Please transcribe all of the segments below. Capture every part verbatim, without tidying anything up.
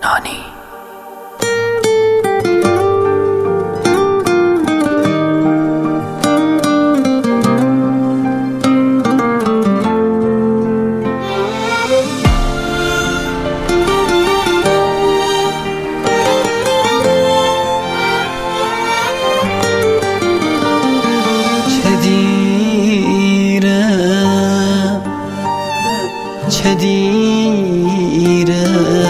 نانی. چه دیره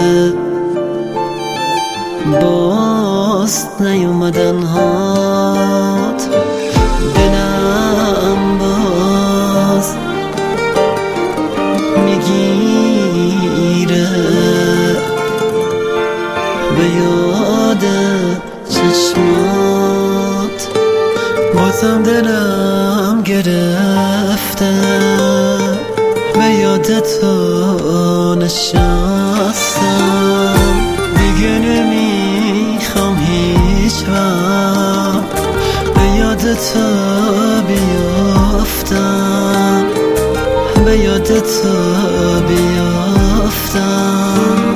باز نیومدن هات دلم باز میگیره به یاد چشمات، بازم دلم گرفته به یاد تو نشستم. دیگه نمیخوام هیچ وقت به یاد تو بیافتم، به یاد تو بیافتم.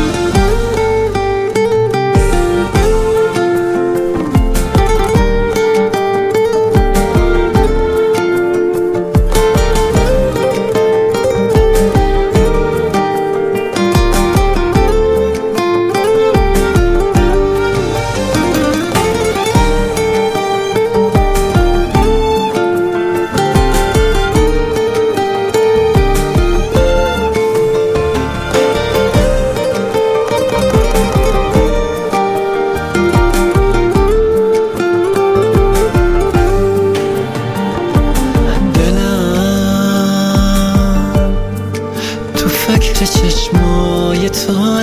فکر چشمای تو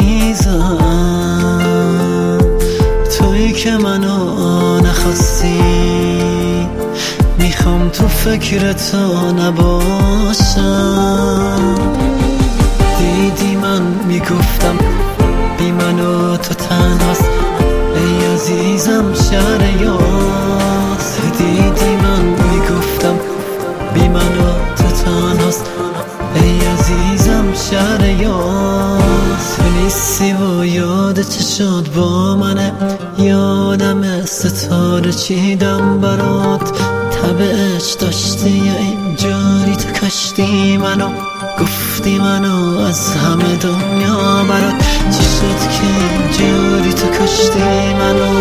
عزیزم، تویی که منو نخواستی. میخوام تو فکر تو نباشم. دیدی من میگفتم بی منو تو تنهاست، ای عزیزم شهر یاس. دیدی من میگفتم بی منو تو تنهاست، ای عزیزم شهر یاس. نیستی و یاد چه شد با منه، یادم ستاره چیدم برات. تبش داشتی اینجوری تو کشتی منو، گفتی منو از همه دنیا برات. چی شد که اینجوری تو کشتی منو؟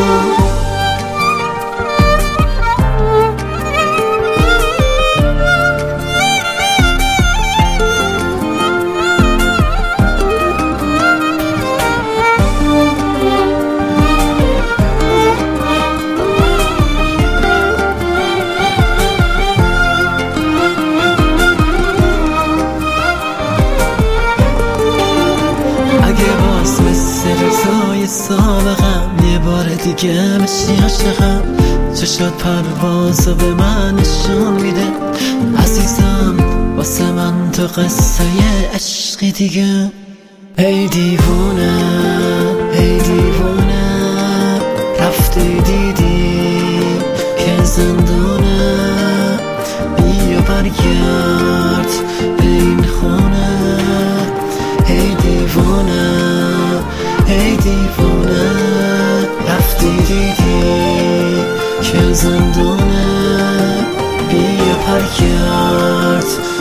رضای سابقم یه بار دیگه بشی عاشقم، چه شد پروازو به من نشون میده عزیزم. واسه من تو قصه عشقی دیگه. ای دیوونه ای دیوونه، رفتی دیدی که زندونه. بیا برگرد به این خونه. ای دیوونه ای دیوانه، رفتی دیدی که زندونه. بیا برگرد